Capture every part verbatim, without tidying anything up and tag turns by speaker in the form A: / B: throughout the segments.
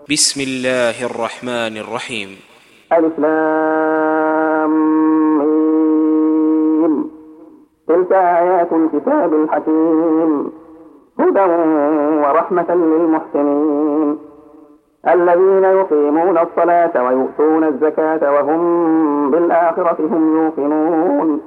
A: بسم الله الرحمن الرحيم.
B: ألف لام ميم. تلك آيات الكتاب الحكيم هدى ورحمة للمحسنين الذين يقيمون الصلاة ويؤتون الزكاة وهم بالآخرة هم يوقنون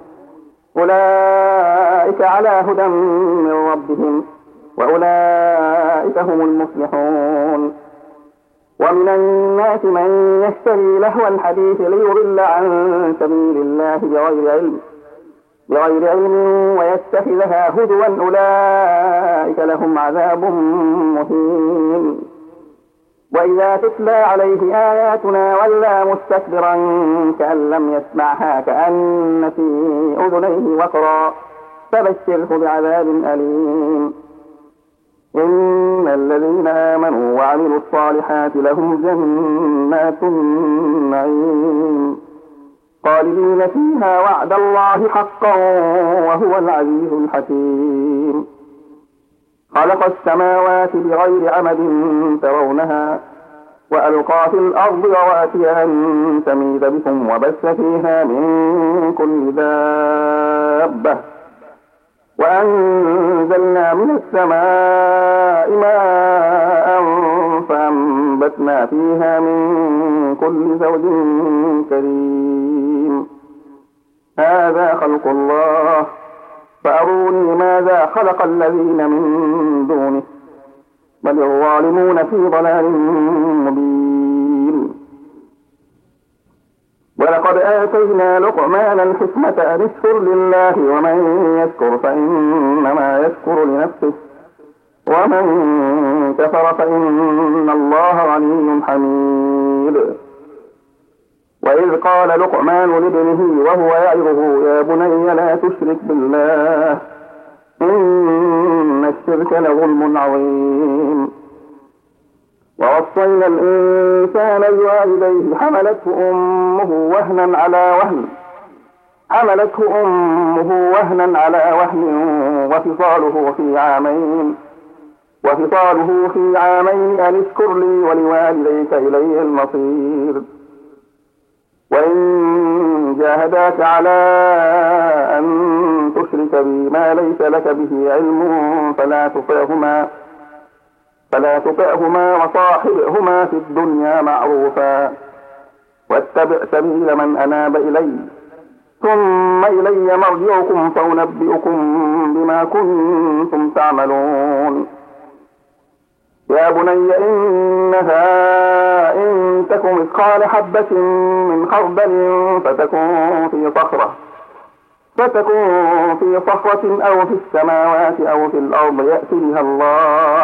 B: أولئك على هدى من ربهم وأولئك هم المفلحون. ومن الناس من يشتري لهو الحديث ليضل عن سبيل الله بغير علم بغير علم ويتخذها هزوا أولئك لهم عذاب مهين. وإذا تتلى عليه آياتنا ولى مستكبرا كأن لم يسمعها كأن في أذنيه وقرا فبشره بعذاب أليم. إن الذين آمنوا وعملوا الصالحات لهم جنات النعيم خالدين فيها وعد الله حقا وهو العزيز الحكيم. خلق السماوات بغير عمد ترونها وألقى في الأرض رواسي أن تميد بكم وبث فيها من كل دابة وأنزلنا من السماء ماء فأنبتنا فيها من كل زوج كريم. هذا خلق الله فأروني ماذا خلق الذين من دونه بل الظالمون في ضلال مبين. ولقد آتينا لقمان الحكمة أن اشكر لله ومن يشكر فإنما يشكر لنفسه ومن كفر فإن الله غني حميد. وإذ قال لقمان لابنه وهو يعظه يا بني لا تشرك بالله إن الشرك لظلم عظيم. ووصينا الإنسان بوالديه حملته أمه وهنا على وهن حملته أمه وهنا على وهن وفصاله في عامين وفصاله في عامين أن اشكر لي ولوالديك إلي المصير. وإن جاهداك على أن تشرك بي ما ليس لك به علم فلا تطعهما فلا تطعهما وصاحبهما في الدنيا معروفا واتبع سبيل من أناب إلي ثم إلي مرجعكم فأنبئكم بما كنتم تعملون. يا بني إنها إن تك مثقال حبة من خردل فتكن في صخرة فتكن في صخرة أو في السماوات أو في الأرض يأت بها الله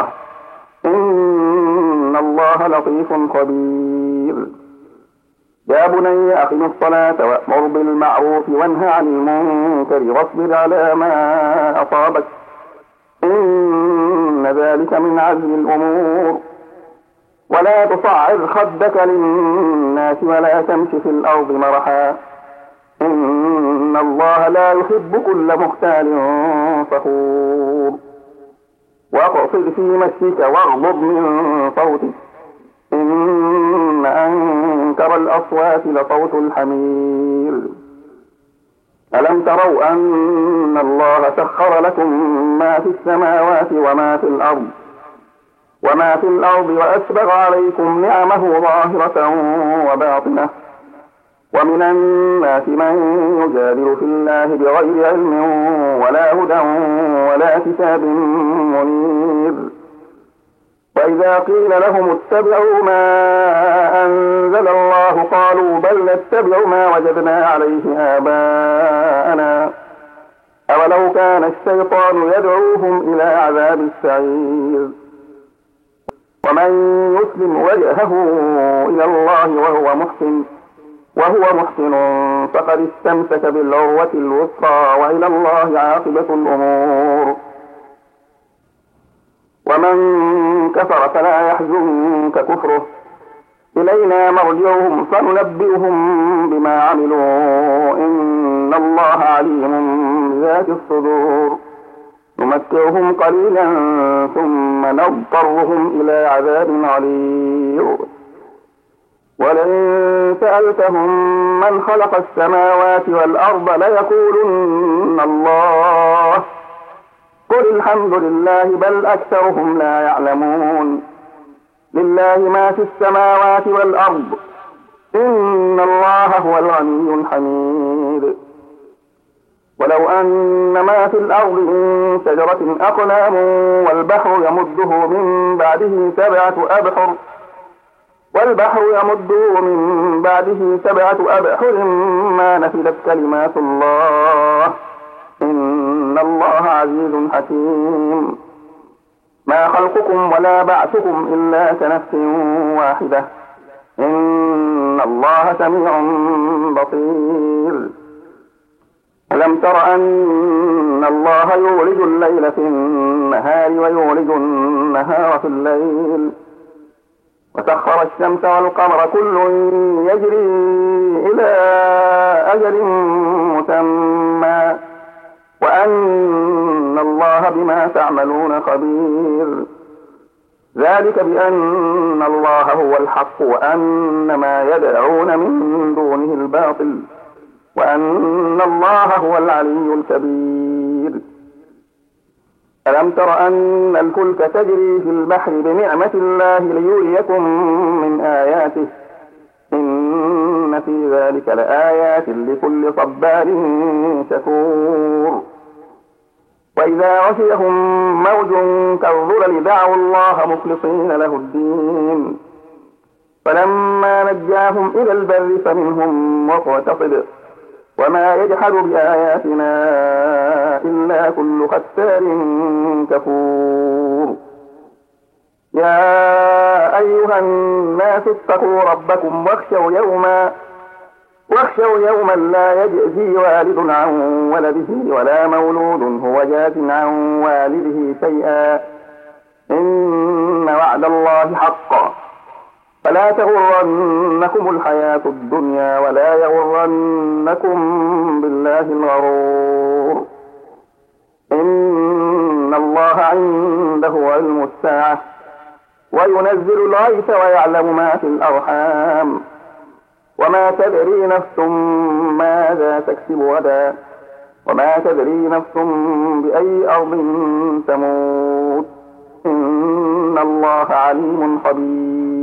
B: إن الله لطيف خبير. يا بني أقم الصلاة وأمر بالمعروف وانه عن المنكر واصبر على ما أصابك إن ذلك من عزم الأمور. ولا تصعر خدك للناس ولا تمش في الأرض مرحا إن الله لا يحب كل مختال فخور. واقصد في مشيك واغضض من صوتك إن أنكر الأصوات لصوت الحمير. ألم تروا أن الله سخر لكم ما في السماوات وما في الأرض وما في الأرض وأسبغ عليكم نعمه ظاهرة وباطنة ومن الناس من يجادل في الله بغير علم ولا هدى ولا كتاب منير. وإذا قيل لهم اتبعوا ما أنزل الله قالوا بل نتبع ما وجدنا عليه آباءنا أولو كان الشيطان يدعوهم إلى عذاب السعير. ومن يسلم وجهه إلى الله وهو محسن وهو محسن فقد استمسك بالعروة الوثقى وإلى الله عاقبة الأمور. ومن كفر فلا يحزنك كفره إلينا مرجعهم فننبئهم بما عملوا إن الله عليم بذات الصدور. ثم نمتعهم قليلا ثم نضطرهم إلى عذاب غليظ ولئن سألتهم من خلق السماوات والأرض ليقولن الله قل الحمد لله بل أكثرهم لا يعلمون لله ما في السماوات والأرض إن الله هو الغني الحميد ولو أن ما في الأرض من شجرة أقلام والبحر يمده من بعده سبعة أبحر والبحر يمده من بعده سبعة أبحر ما نفدت كلمات الله إن الله عزيز حكيم ما خلقكم ولا بعثكم إلا كنفس واحدة إن الله سميع بصير ألم تر أن الله يولج الليل في النهار ويولج النهار في الليل وسخر الشمس والقمر كل يجري إلى أجل مسمى وأن الله بما تعملون خبير ذلك بأن الله هو الحق وأن ما يدعون من دونه الباطل وأن الله هو العلي الكبير ألم تر أن الفلك تجري في البحر بنعمة الله ليريكم من آياته إن في ذلك لآيات لكل صبار شكور وإذا غشيهم موج كالظلل دعوا الله مخلصين له الدين فلما نجاهم إلى البر فمنهم مقتصد وما يجحد بآياتنا إلا كل ختار كفور يا أيها الناس اتقوا ربكم واخشوا يوما واخشوا يوما لا يجزي والد عن ولده ولا مولود هو جاز عن والده شيئا إن وعد الله حق فلا تغرنكم الحياة الدنيا ولا يغرنكم بالله الغرور إن الله عنده علم الساعة وينزل الغيث ويعلم ما في الأرحام وما تدري نفس ماذا تكسب غدا وما تدري نفس بأي أرض تموت إن الله عليم خبير